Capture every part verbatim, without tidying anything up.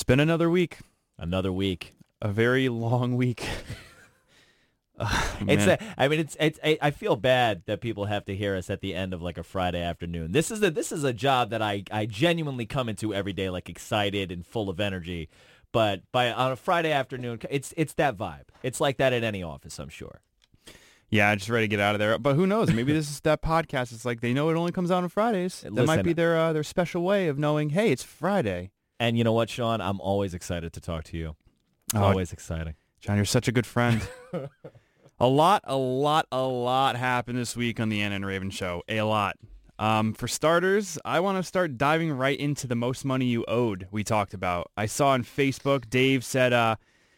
been another week. Another week. A very long week. Oh, it's a, I mean, it's it's. I feel bad that people have to hear us at the end of like a Friday afternoon. This is a this is a job that I I genuinely come into every day like excited and full of energy, but by on a Friday afternoon, it's it's that vibe. It's like that at any office, I'm sure. Yeah, just ready to get out of there. But who knows? Maybe this is that podcast. It's like they know it only comes out on Fridays. That Listen, might be their uh, their special way of knowing. Hey, it's Friday. And you know what, Sean? I'm always excited to talk to you. It's oh, always exciting. John, you're such a good friend. A lot, a lot, a lot happened this week on the Anna and Raven show. A lot. Um, for starters, I want to start diving right into the most money you owed we talked about. I saw on Facebook, Dave said, uh,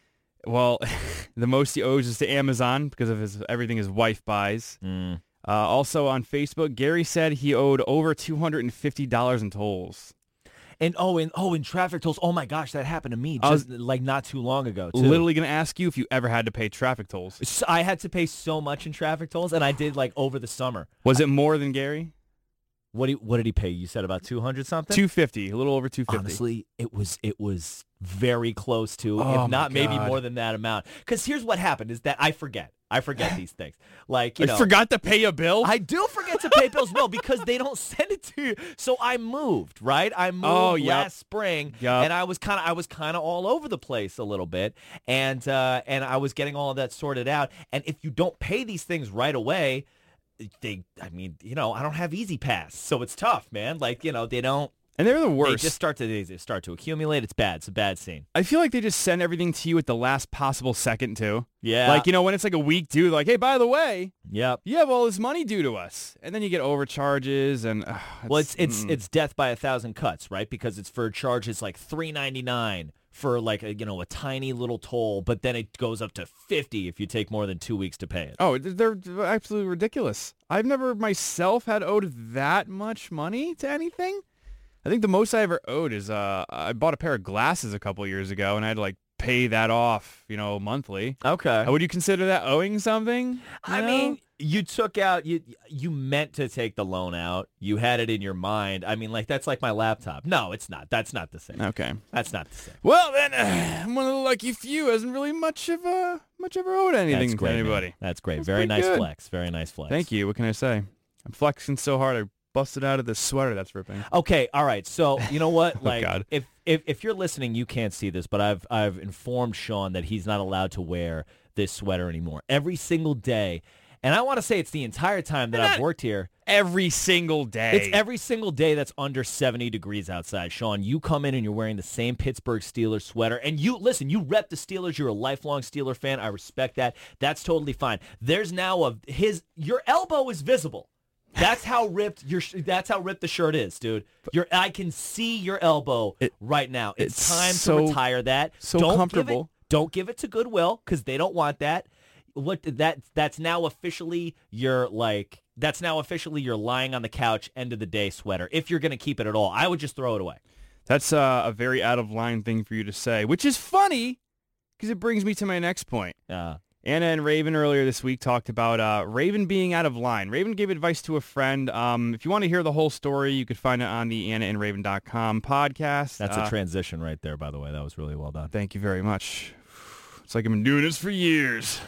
well, the most he owes is to Amazon because of his everything his wife buys. Mm. Uh, also on Facebook, Gary said he owed over two hundred fifty dollars in tolls. And oh, and oh, in traffic tolls. Oh my gosh, that happened to me just was, like not too long ago. Too. Literally gonna ask you if you ever had to pay traffic tolls. So I had to pay so much in traffic tolls, and I did like over the summer. Was it more than Gary? What, do you, what did he pay? You said about two hundred something. Two fifty, a little over two fifty. Honestly, it was it was very close to, oh if not maybe God. more than that amount. Because here's what happened: is that I forget. I forget these things. Like, you I know, forgot to pay a bill? I do forget to pay bills, well, because they don't send it to you. So I moved, right? I moved oh, yep. last spring, yep. and I was kind of I was kind of all over the place a little bit, and uh, and I was getting all of that sorted out. And if you don't pay these things right away, they, I mean, you know, I don't have Easy Pass, so it's tough, man. Like, you know, they don't. And they're the worst. They just start to they start to accumulate. It's bad. It's a bad scene. I feel like they just send everything to you at the last possible second, too. Yeah. Like, you know, when it's like a week due, like, hey, by the way, yep. you have all this money due to us. And then you get overcharges. and uh, it's, Well, it's it's mm. it's death by a thousand cuts, right? Because it's for charges like three ninety-nine for like a, you know, a tiny little toll, but then it goes up to fifty if you take more than two weeks to pay it. Oh, they're absolutely ridiculous. I've never myself had owed that much money to anything. I think the most I ever owed is uh, I bought a pair of glasses a couple years ago, and I had to like pay that off, you know, monthly. Okay. Uh, would you consider that owing something? You I know? mean, you took out you you meant to take the loan out. You had it in your mind. I mean, like that's like my laptop. No, it's not. That's not the same. Okay. That's not the same. Well, then uh, I'm one of the lucky few who hasn't really much of a much ever owed anything That's great, to anybody. Man. That's great. That's Very nice good. flex. Very nice flex. Thank you. What can I say? I'm flexing so hard. I busted out of this sweater that's ripping. Okay, all right. So you know what? Oh, Like, God. if if if you're listening, you can't see this, but I've I've informed Sean that he's not allowed to wear this sweater anymore. Every single day, and I want to say it's the entire time that Not I've worked here. Every single day. It's every single day that's under seventy degrees outside. Sean, you come in and you're wearing the same Pittsburgh Steelers sweater, and you listen. You rep the Steelers. You're a lifelong Steeler fan. I respect that. That's totally fine. There's now a his your elbow is visible. That's how ripped your. That's how ripped the shirt is, dude. Your, I can see your elbow it, right now. It's, it's time so, to retire that. So don't comfortable. Give it, don't give it to Goodwill because they don't want that. What that? That's now officially your like. That's now officially your lying on the couch end of the day sweater. If you're gonna keep it at all, I would just throw it away. That's uh, a very out of line thing for you to say, which is funny because it brings me to my next point. Uh, Anna and Raven earlier this week talked about uh, Raven being out of line. Raven gave advice to a friend. Um, if you want to hear the whole story, you could find it on the anna and raven dot com podcast. That's uh, a transition right there, by the way. That was really well done. Thank you very much. It's like I've been doing this for years.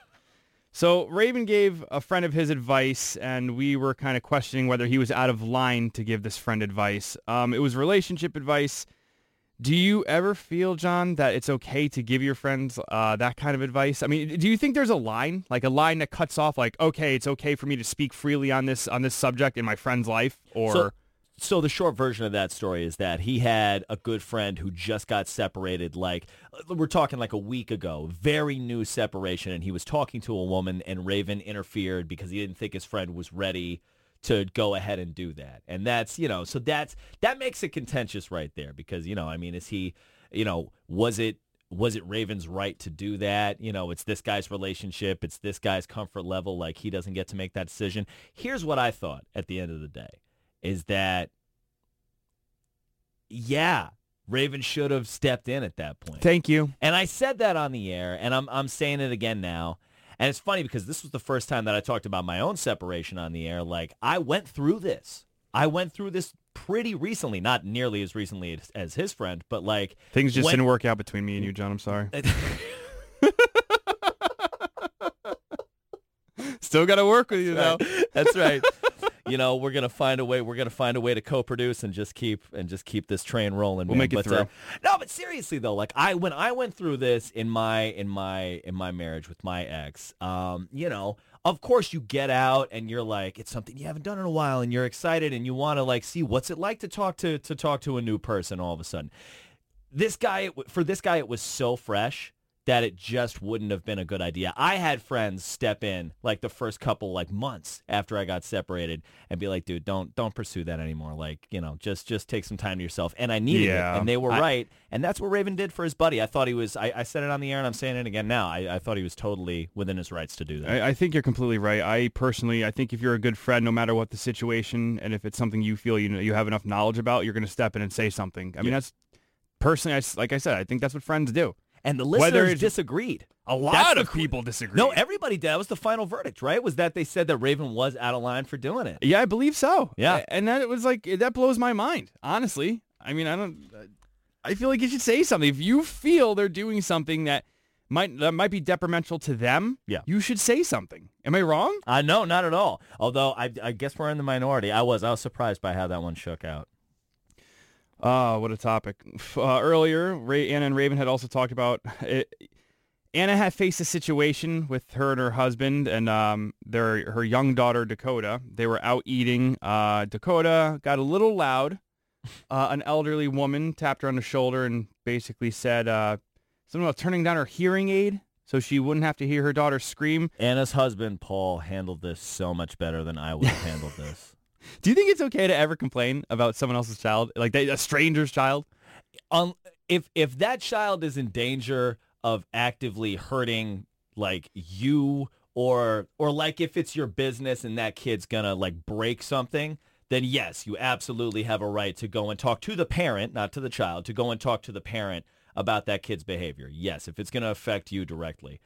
So Raven gave a friend of his advice, and we were kind of questioning whether he was out of line to give this friend advice. Um, it was relationship advice. Do you ever feel, John, that it's okay to give your friends uh, that kind of advice? I mean, do you think there's a line, like a line that cuts off, like, okay, it's okay for me to speak freely on this on this subject in my friend's life, or? So, so the short version of that story is that he had a good friend who just got separated, like, we're talking like a week ago, very new separation, and he was talking to a woman, and Raven interfered because he didn't think his friend was ready to go ahead and do that. And that's, you know, so that's, that makes it contentious right there because, you know, I mean, is he, you know, was it, was it Raven's right to do that? You know, it's this guy's relationship. It's this guy's comfort level. Like, he doesn't get to make that decision. Here's what I thought at the end of the day is that, yeah, Raven should have stepped in at that point. Thank you. And I said that on the air, and I'm I'm saying it again now. And it's funny because this was the first time that I talked about my own separation on the air. Like, I went through this. I went through this pretty recently, not nearly as recently as, as his friend, but like Things just when- didn't work out between me and you, John. I'm sorry. Still got to work with you, though. Right. That's right. You know, we're gonna find a way. We're gonna find a way to co-produce and just keep and just keep this train rolling. We'll man. make it but, through. Uh, no, but seriously though, like I when I went through this in my in my in my marriage with my ex, um, you know, of course you get out and you're like, it's something you haven't done in a while, and you're excited and you want to like see what's it like to talk to to talk to a new person all of a sudden. This guy, for this guy, it was so fresh that it just wouldn't have been a good idea. I had friends step in like the first couple like months after I got separated and be like, dude, don't don't pursue that anymore. Like, you know, just just take some time to yourself. And I needed Yeah. it, and they were I- right. And that's what Raven did for his buddy. I thought he was, I, I said it on the air and I'm saying it again now. I, I thought he was totally within his rights to do that. I, I think you're completely right. I personally, I think if you're a good friend, no matter what the situation, and if it's something you feel you know you have enough knowledge about, you're going to step in and say something. I mean, Yeah. that's personally, I s like I said, I think that's what friends do. And the Whether listeners it's- disagreed. A That's lot the of cr- people disagree. No, everybody did. That was the final verdict, right? Was that they said that Raven was out of line for doing it. Yeah, I believe so. Yeah. A- and that it was like that blows my mind. Honestly, I mean, I don't. I feel like you should say something if you feel they're doing something that might that might be detrimental to them. Yeah. you should say something. Am I wrong? Uh, no, not at all. Although I, I guess we're in the minority. I was I was surprised by how that one shook out. Oh, what a topic. Uh, earlier, Ray, Anna and Raven had also talked about it. Anna had faced a situation with her and her husband and um, their her young daughter, Dakota. They were out eating. Uh, Dakota got a little loud. Uh, an elderly woman tapped her on the shoulder and basically said uh, something about turning down her hearing aid so she wouldn't have to hear her daughter scream. Anna's husband, Paul, handled this so much better than I would have handled this. Do you think it's okay to ever complain about someone else's child, like they, a stranger's child? Um, if if that child is in danger of actively hurting like you or or like if it's your business and that kid's gonna like break something, then yes, you absolutely have a right to go and talk to the parent, not to the child, to go and talk to the parent about that kid's behavior. Yes, if it's gonna affect you directly.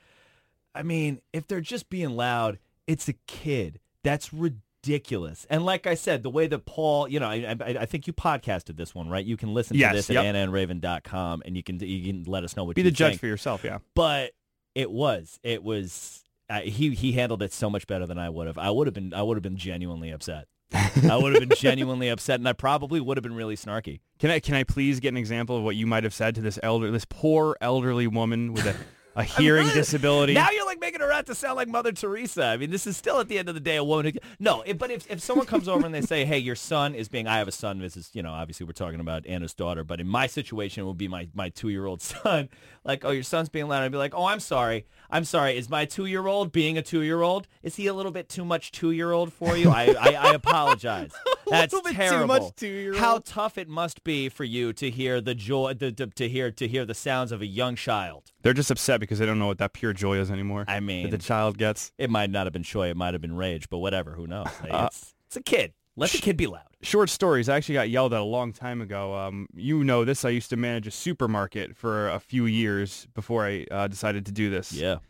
I mean, if they're just being loud, it's a kid. That's ridiculous. And like I said, the way that Paul, you know, I, I, I think you podcasted this one, right? You can listen Yes, to this yep. at anna and raven dot com and you can you can let us know what Be you the judge think. for yourself, yeah. But it was, it was, uh, he he handled it so much better than I would have. I would have been, I would have been genuinely upset. I would have been genuinely upset, and I probably would have been really snarky. Can I can I please get an example of what you might have said to this elder, this poor elderly woman with a, a hearing really- disability? Now you're like making her out to sound like Mother Teresa. I mean, this is still at the end of the day a woman who, no, it, but if, if someone comes over and they say, hey, your son is being, I have a son, this is, you know, obviously we're talking about Anna's daughter, but in my situation it would be my, my two-year-old son. Like, oh, your son's being loud. I'd be like, oh, I'm sorry. I'm sorry. Is my two-year-old being a two-year-old? Is he a little bit too much two-year-old for you? I, I, I apologize. That's little bit too terrible. much two-year-old. How tough it must be for you to hear the joy, to, to, to hear to hear the sounds of a young child. They're just upset because they don't know what that pure joy is anymore. I mean, that the child gets. it might not have been joy, it might have been rage, but whatever, who knows? Hey, Uh, it's, it's a kid. Let the kid be loud. Short stories. I actually got yelled at a long time ago. Um, you know this. I used to manage a supermarket for a few years before I uh, decided to do this. Yeah.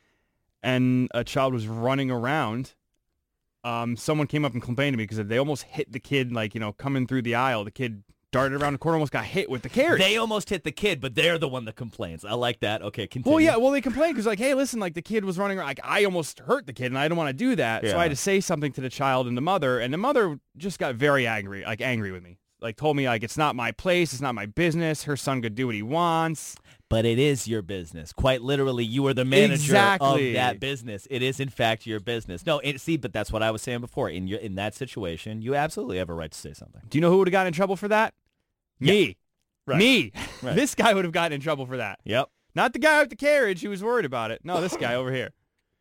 And a child was running around. Um, someone came up and complained to me because they almost hit the kid, like, you know, coming through the aisle. The kid darted around the corner, almost got hit with the carrot. They almost hit the kid, but they're the one that complains. I like that. Okay, continue. Well, yeah, well, they complained because, like, hey, listen, like, the kid was running around. Like, I almost hurt the kid, and I don't want to do that. So Yeah. I had to say something to the child and the mother, and the mother just got very angry, like, angry with me. Like, told me, like, it's not my place, it's not my business, her son could do what he wants. But it is your business. Quite literally, you are the manager Exactly. of that business. It is, in fact, your business. No, it, see, but that's what I was saying before. In your in that situation, you absolutely have a right to say something. Do you know who would have gotten in trouble for that? Yeah. Me. Right. Me. Right. This guy would have gotten in trouble for that. Yep. Not the guy with the carriage who was worried about it. No, this guy over here.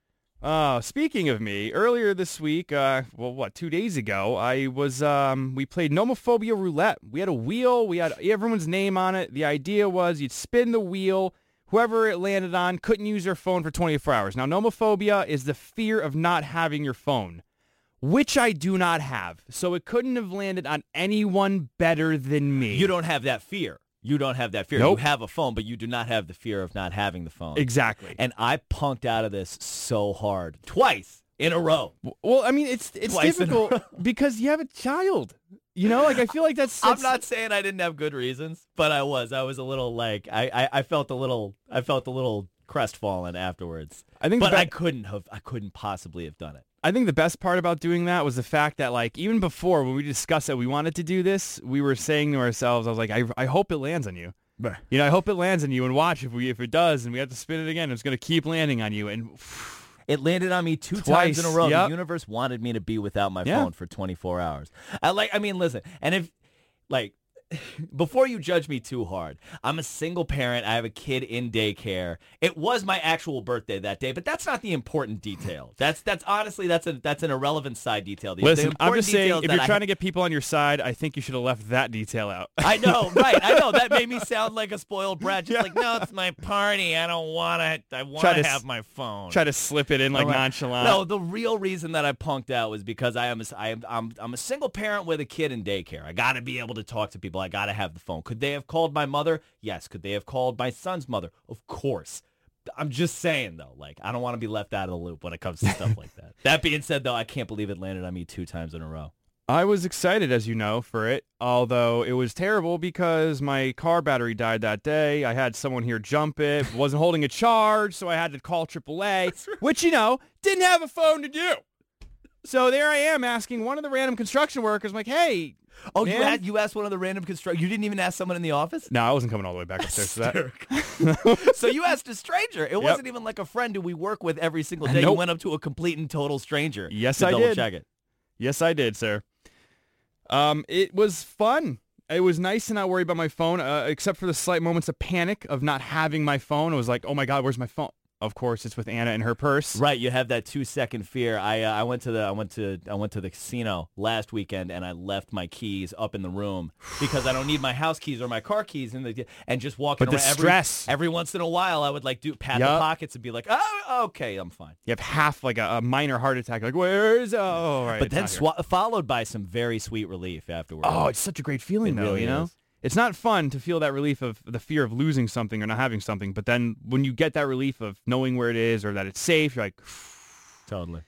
Uh, speaking of me, earlier this week, uh, well, what, two days ago, I was, um, we played Nomophobia Roulette. We had a wheel. We had everyone's name on it. The idea was you'd spin the wheel. Whoever it landed on couldn't use their phone for twenty-four hours. Now, nomophobia is the fear of not having your phone, which I do not have. So it couldn't have landed on anyone better than me. You don't have that fear. You don't have that fear. Nope. You have a phone, but you do not have the fear of not having the phone. Exactly. And I punked out of this so hard. Twice in a row. Well, I mean, it's it's Twice in a difficult because you have a child. You know, like I feel like that's. I'm that's not saying I didn't have good reasons, but I was. I was a little like I, I, I felt a little I felt a little crestfallen afterwards. I think, but the be- I couldn't have. I couldn't possibly have done it. I think the best part about doing that was the fact that, like, even before when we discussed that we wanted to do this, we were saying to ourselves, I was like, I, I hope it lands on you. You know, I hope it lands on you, and watch if we if it does, and we have to spin it again, it's going to keep landing on you. And it landed on me two Twice. times in a row. Yep. The universe wanted me to be without my Yeah. phone for twenty-four hours. I like. I mean, listen, and if like. Before you judge me too hard, I'm a single parent. I have a kid in daycare. It was my actual birthday that day, but that's not the important detail. That's that's honestly that's a that's an irrelevant side detail. The, listen, the I'm just saying, detail is if that you're I- trying to get people on your side, I think you should have left that detail out. I know, right? I know that made me sound like a spoiled brat. Just like, no, it's my party. I don't want to. I want Try to to have s- my phone. Try to slip it in like I'm like, nonchalant. No, the real reason that I punked out was because I am a, I am I'm, I'm a single parent with a kid in daycare. I got to be able to talk to people. I got to have the phone. Could they have called my mother? Yes. Could they have called my son's mother? Of course. I'm just saying, though, like, I don't want to be left out of the loop when it comes to stuff like that. That being said, though, I can't believe it landed on me two times in a row. I was excited, as you know, for it, although it was terrible because my car battery died that day. I had someone here jump it, wasn't holding a charge, so I had to call triple A, which, you know, didn't have a phone to do. So there I am asking one of the random construction workers, I'm like, hey. Oh, you man. had you asked one of the random construct. You didn't even ask someone in the office? No, I wasn't coming all the way back upstairs for that. So you asked a stranger. It wasn't even like a friend who we work with every single day. Nope. You went up to a complete and total stranger. Yes, to I double did. check it. Yes, I did, sir. Um, it was fun. It was nice to not worry about my phone, uh, except for the slight moments of panic of not having my phone. It was like, oh my God, where's my phone? Of course, it's with Anna in her purse. Right, you have that two second fear. I uh, I went to the I went to I went to the casino last weekend and I left my keys up in the room because I don't need my house keys or my car keys in the and just walking But the around every, stress. every once in a while I would like do pat the Yup. pockets and be like, oh, okay, I'm fine. You have half like a, a minor heart attack. Like, where is? Oh, all right. But it's then not here. swa- followed by some very sweet relief afterwards. Oh, it's such a great feeling, It though. really You know, is. it's not fun to feel that relief of the fear of losing something or not having something. But then when you get that relief of knowing where it is or that it's safe, you're like, Totally.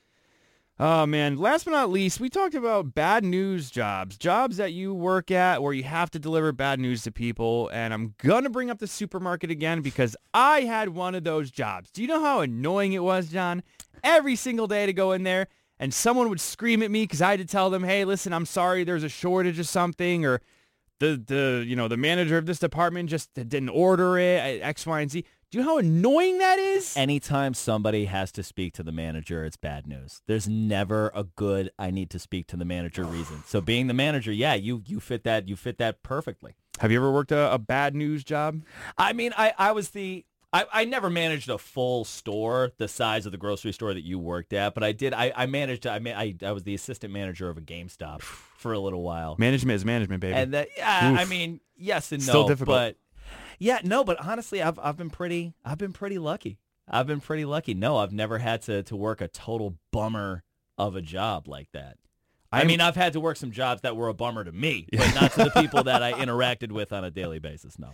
oh man. Last but not least, we talked about bad news jobs, jobs that you work at where you have to deliver bad news to people. And I'm gonna bring up the supermarket again because I had one of those jobs. Do you know how annoying it was, John? Every single day to go in there and someone would scream at me because I had to tell them, hey, listen, I'm sorry, there's a shortage of something, or the the you know the manager of this department just didn't order it, X, Y, and Z. Do you know how annoying that is? Anytime somebody has to speak to the manager, it's bad news. There's never a good I need to speak to the manager reason. So being the manager, yeah, you you fit that you fit that perfectly. Have you ever worked a, a bad news job? I mean, I, I was the I, I never managed a full store the size of the grocery store that you worked at, but I did I, I managed I, ma- I I was the assistant manager of a GameStop for a little while. Management is management, baby. And that yeah, Oof. I mean, yes and no, Still difficult. but yeah, no, but honestly, I've I've been pretty I've been pretty lucky. I've been pretty lucky. No, I've never had to to work a total bummer of a job like that. I I'm- mean, I've had to work some jobs that were a bummer to me, but not to the people that I interacted with on a daily basis. No.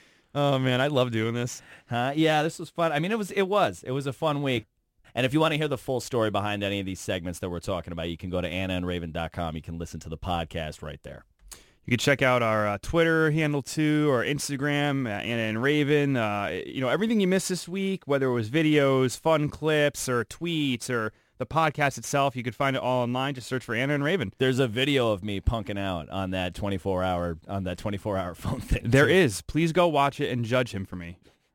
Oh man, I love doing this. Huh? Yeah, this was fun. I mean, it was it was it was a fun week. And if you want to hear the full story behind any of these segments that we're talking about, you can go to anna and raven dot com. You can listen to the podcast right there. You can check out our uh, Twitter handle too, or Instagram, uh, Anna and Raven. Uh, you know, everything you missed this week, whether it was videos, fun clips, or tweets, or the podcast itself, you could find it all online. Just search for Anna and Raven. There's a video of me punking out on that twenty-four hour on that twenty-four hour phone thing. There too. is. Please go watch it and judge him for me.